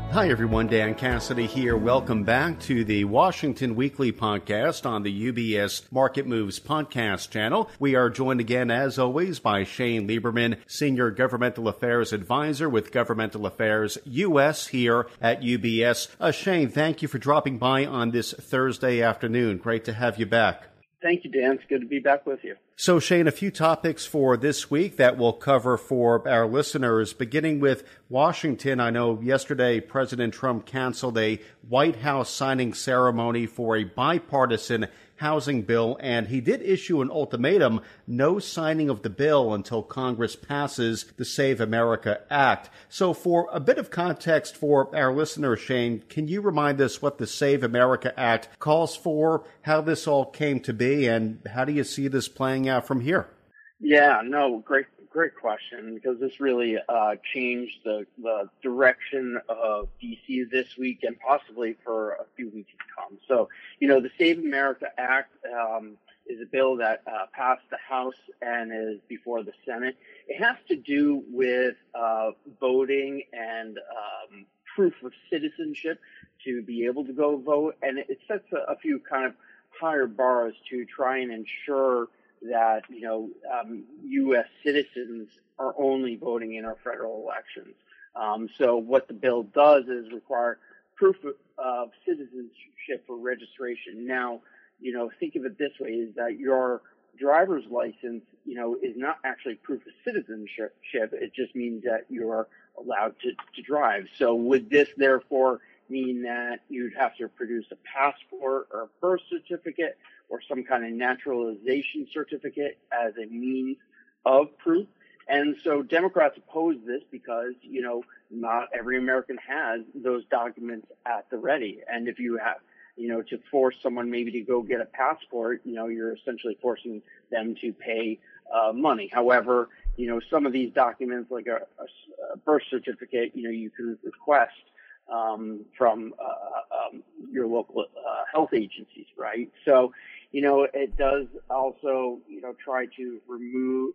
Hi everyone, Dan Cassidy here. Welcome back to the Washington Weekly Podcast on the UBS Market Moves podcast channel. We are joined again, as always, by Shane Lieberman, Senior Governmental Affairs Advisor with Governmental Affairs US here at UBS. Shane, thank you for dropping by on this Thursday afternoon. Great to have you back. Thank you, Dan. It's good to be back with you. So, Shane, a few topics for this week that we'll cover for our listeners, beginning with Washington. I know yesterday President Trump canceled a White House signing ceremony for a bipartisan housing bill, and he did issue an ultimatum, no signing of the bill until Congress passes the Save America Act. So for a bit of context for our listeners, Shane, can you remind us what the Save America Act calls for, how this all came to be, and how do you see this playing out from here? Yeah, no, great question, because this really changed the direction of D.C. this week and possibly for a few weeks to come. So, the Save America Act is a bill that passed the House and is before the Senate. It has to do with voting and proof of citizenship to be able to go vote, and it sets a few kind of higher bars to try and ensure that, U.S. citizens are only voting in our federal elections. So what the bill does is require proof of citizenship for registration. Now, think of it this way, is that your driver's license, is not actually proof of citizenship. It just means that you're allowed to drive. So would this therefore mean that you'd have to produce a passport or a birth certificate or some kind of naturalization certificate as a means of proof? And so Democrats oppose this because, not every American has those documents at the ready. And if you have, to force someone maybe to go get a passport, you're essentially forcing them to pay money. However, some of these documents, like a birth certificate, you can request from your local health agencies, right? So, it does also, try to remove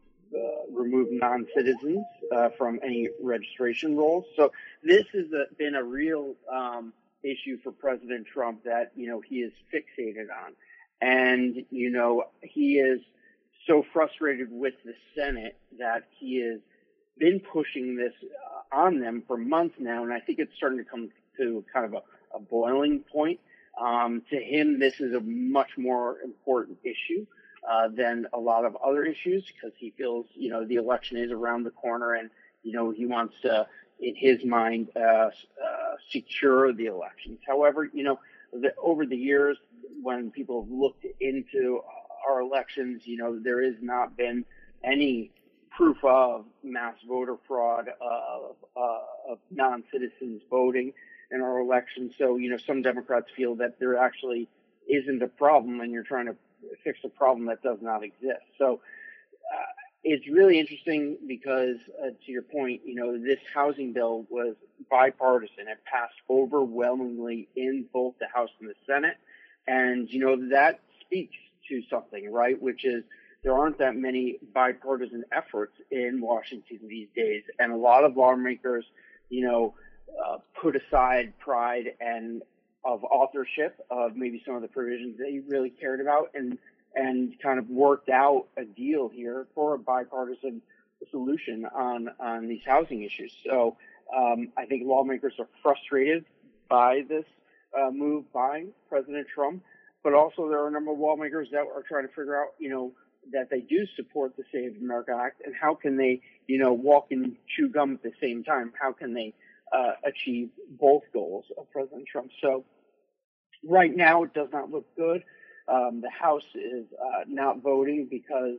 non-citizens from any registration rolls. So this has been a real issue for President Trump that, he is fixated on. And, he is so frustrated with the Senate that he has been pushing this on them for months now, and I think it's starting to come to kind of a boiling point. To him, this is a much more important issue than a lot of other issues, because he feels, the election is around the corner, and, he wants to, in his mind, secure the elections. However, over the years, when people have looked into our elections, there has not been any proof of mass voter fraud, of non-citizens voting in our elections. So, some Democrats feel that there actually isn't a problem and you're trying to fix a problem that does not exist. So it's really interesting because, to your point, this housing bill was bipartisan. It passed overwhelmingly in both the House and the Senate. And, that speaks to something, right, which is there aren't that many bipartisan efforts in Washington these days. And a lot of lawmakers, put aside pride and of authorship of maybe some of the provisions they really cared about and kind of worked out a deal here for a bipartisan solution on these housing issues. So I think lawmakers are frustrated by this move by President Trump, but also there are a number of lawmakers that are trying to figure out, that they do support the Save America Act, and how can they, walk and chew gum at the same time? How can they achieve both goals of President Trump? So right now it does not look good. The House is not voting because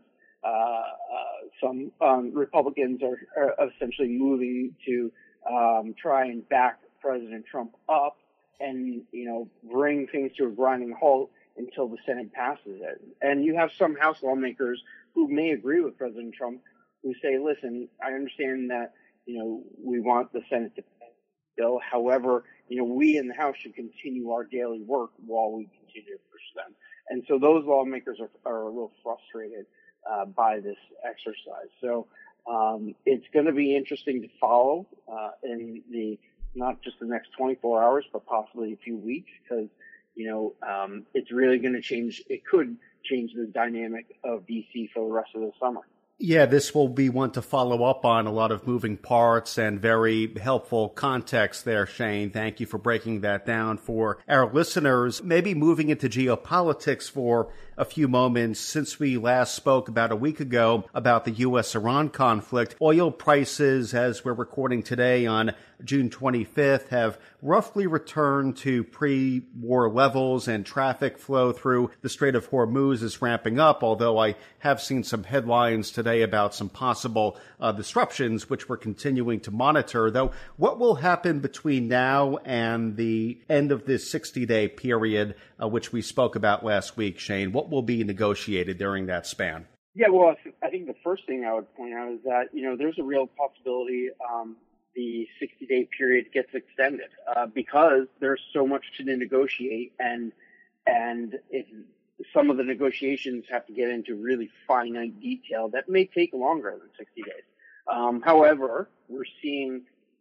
some Republicans are essentially moving to try and back President Trump up and, bring things to a grinding halt until the Senate passes it. And you have some House lawmakers who may agree with President Trump who say, listen, I understand that, we want the Senate to pass the bill. However, we in the House should continue our daily work while we continue to push them. And so those lawmakers are a little frustrated by this exercise. So it's going to be interesting to follow in the not just the next 24 hours, but possibly a few weeks, because, it's really going to change. It could change the dynamic of DC for the rest of the summer. Yeah, this will be one to follow up on. A lot of moving parts and very helpful context there, Shane. Thank you for breaking that down for our listeners. Maybe moving into geopolitics for a few moments. Since we last spoke about a week ago about the U.S.-Iran conflict, oil prices, as we're recording today on June 25th, have roughly returned to pre-war levels, and traffic flow through the Strait of Hormuz is ramping up, although I have seen some headlines today about some possible disruptions, which we're continuing to monitor. Though, what will happen between now and the end of this 60-day period, which we spoke about last week, Shane? What will be negotiated during that span? Yeah, well, I think the first thing I would point out is that, there's a real possibility the 60-day period gets extended because there's so much to negotiate, and if some of the negotiations have to get into really finite detail, that may take longer than 60 days. However, we're seeing,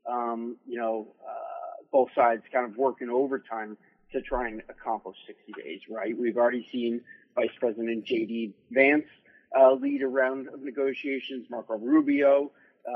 both sides kind of working overtime to try and accomplish 60 days, right? We've already seen Vice President J.D. Vance lead a round of negotiations. Marco Rubio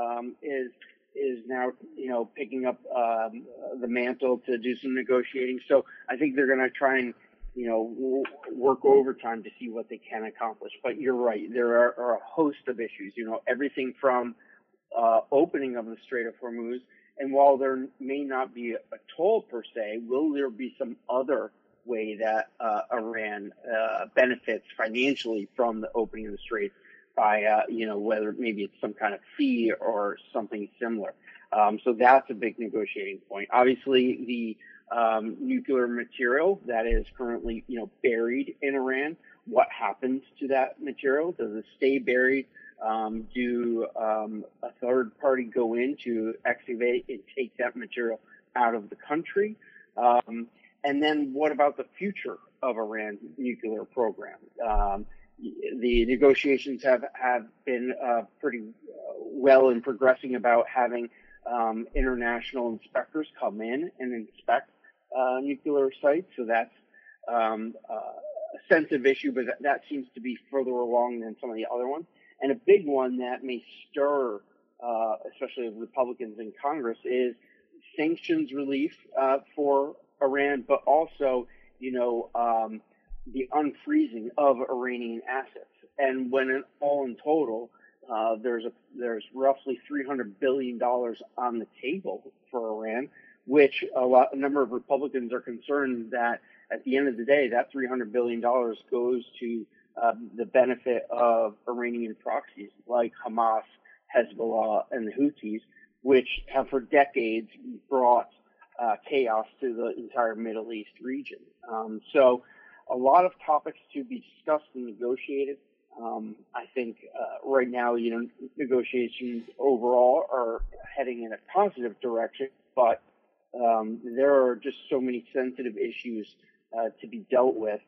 is now, picking up the mantle to do some negotiating. So I think they're going to try and, work overtime to see what they can accomplish. But you're right, there are a host of issues, everything from opening of the Strait of Hormuz. And while there may not be a toll per se, will there be some other way that Iran benefits financially from the opening of the Strait by, whether maybe it's some kind of fee or something similar. So that's a big negotiating point. Obviously, the nuclear material that is currently, buried in Iran, what happens to that material? Does it stay buried? Do a third party go in to excavate and take that material out of the country? And then what about the future of Iran's nuclear program? The negotiations have been pretty well in progressing about having international inspectors come in and inspect nuclear sites. So that's a sensitive issue, but that seems to be further along than some of the other ones. And a big one that may stir, especially Republicans in Congress, is sanctions relief for Iran, but also, the unfreezing of Iranian assets. And when all in total, there's roughly $300 billion on the table for Iran, which a number of Republicans are concerned that at the end of the day, that $300 billion goes to the benefit of Iranian proxies like Hamas, Hezbollah, and the Houthis, which have for decades brought chaos to the entire Middle East region. So a lot of topics to be discussed and negotiated. I think right now, negotiations overall are heading in a positive direction, but there are just so many sensitive issues to be dealt with.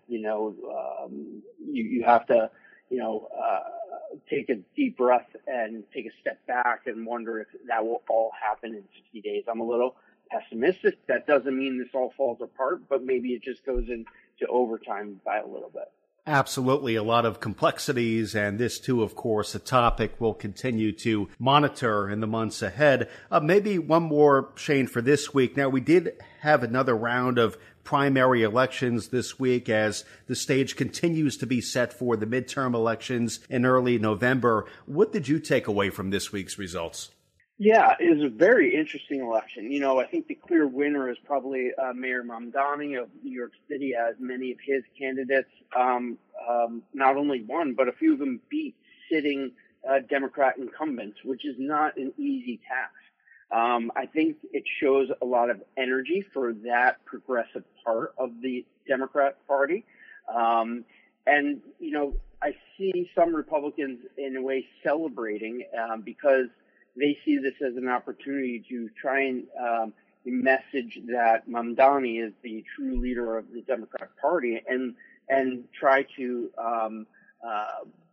You have to, take a deep breath and take a step back and wonder if that will all happen in 60 days. I'm a little pessimistic. That doesn't mean this all falls apart, but maybe it just goes into overtime by a little bit. Absolutely. A lot of complexities, and this too, of course, a topic we'll continue to monitor in the months ahead. Maybe one more, Shane, for this week. Now, we did have another round of primary elections this week as the stage continues to be set for the midterm elections in early November. What did you take away from this week's results? Yeah, it was a very interesting election. I think the clear winner is probably Mayor Mamdani of New York City, as many of his candidates not only won, but a few of them beat sitting Democrat incumbents, which is not an easy task. I think it shows a lot of energy for that progressive part of the Democrat Party. And I see some Republicans in a way celebrating because they see this as an opportunity to try and message that Mamdani is the true leader of the Democratic Party and try to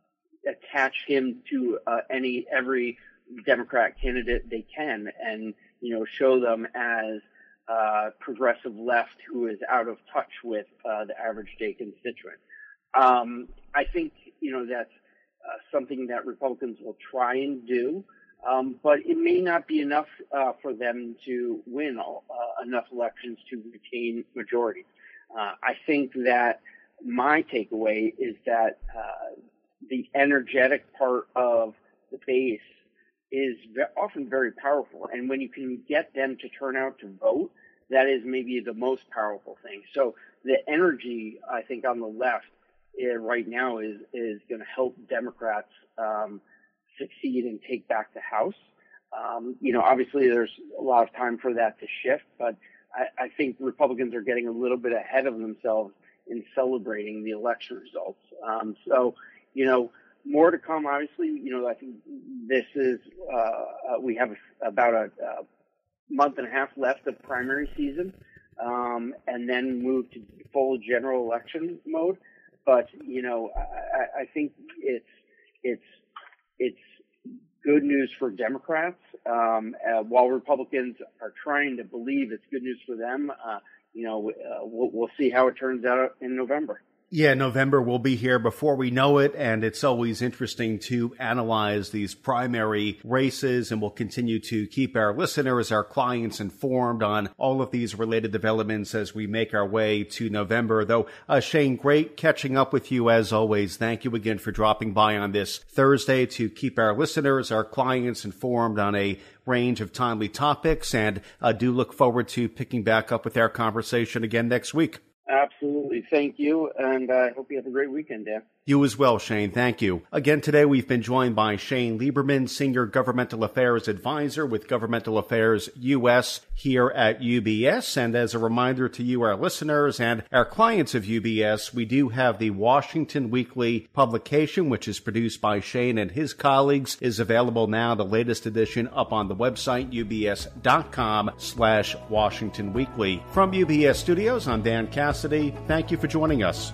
attach him to every Democrat candidate they can. And show them as progressive left who is out of touch with the average day constituent. I think, that's something that Republicans will try and do, but it may not be enough for them to win enough elections to retain majorities. I think that my takeaway is that the energetic part of the base is often very powerful. And when you can get them to turn out to vote, that is maybe the most powerful thing. So the energy, I think, on the left right now is going to help Democrats succeed and take back the House. Obviously there's a lot of time for that to shift, but I think Republicans are getting a little bit ahead of themselves in celebrating the election results. More to come, obviously. I think this is, we have about a month and a half left of primary season, and then move to full general election mode. But, I think it's good news for Democrats. While Republicans are trying to believe it's good news for them, we'll see how it turns out in November. Yeah, November will be here before we know it, and it's always interesting to analyze these primary races, and we'll continue to keep our listeners, our clients informed on all of these related developments as we make our way to November. Though, Shane, great catching up with you as always. Thank you again for dropping by on this Thursday to keep our listeners, our clients informed on a range of timely topics, and do look forward to picking back up with our conversation again next week. Absolutely. Thank you. And I hope you have a great weekend, Dan. You as well, Shane. Thank you. Again, today we've been joined by Shane Lieberman, Senior Governmental Affairs Advisor with Governmental Affairs U.S. here at UBS. And as a reminder to you, our listeners and our clients of UBS, we do have the Washington Weekly publication, which is produced by Shane and his colleagues, is available now, the latest edition, up on the website, ubs.com/Washington Weekly. From UBS Studios, I'm Dan Cassidy. Thank you for joining us.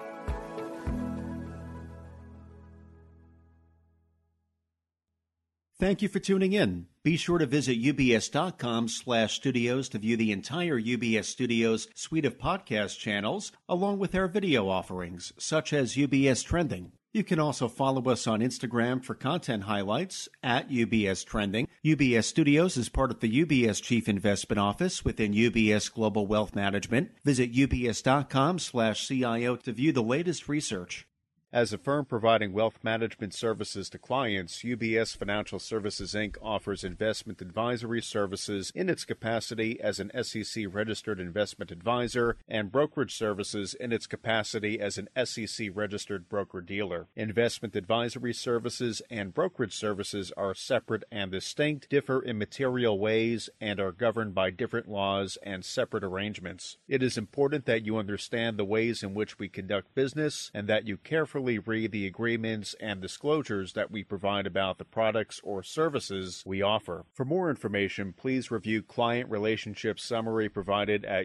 Thank you for tuning in. Be sure to visit ubs.com/studios to view the entire UBS Studios suite of podcast channels, along with our video offerings, such as UBS Trending. You can also follow us on Instagram for content highlights at UBS Trending. UBS Studios is part of the UBS Chief Investment Office within UBS Global Wealth Management. Visit ubs.com/CIO to view the latest research. As a firm providing wealth management services to clients, UBS Financial Services, Inc. offers investment advisory services in its capacity as an SEC-registered investment advisor and brokerage services in its capacity as an SEC-registered broker-dealer. Investment advisory services and brokerage services are separate and distinct, differ in material ways, and are governed by different laws and separate arrangements. It is important that you understand the ways in which we conduct business and that you carefully read the agreements and disclosures that we provide about the products or services we offer. For more information, please review Client Relationship Summary provided at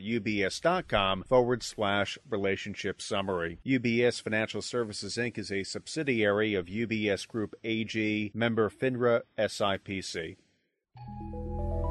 ubs.com/relationship summary. UBS Financial Services, Inc. is a subsidiary of UBS Group AG, member FINRA SIPC.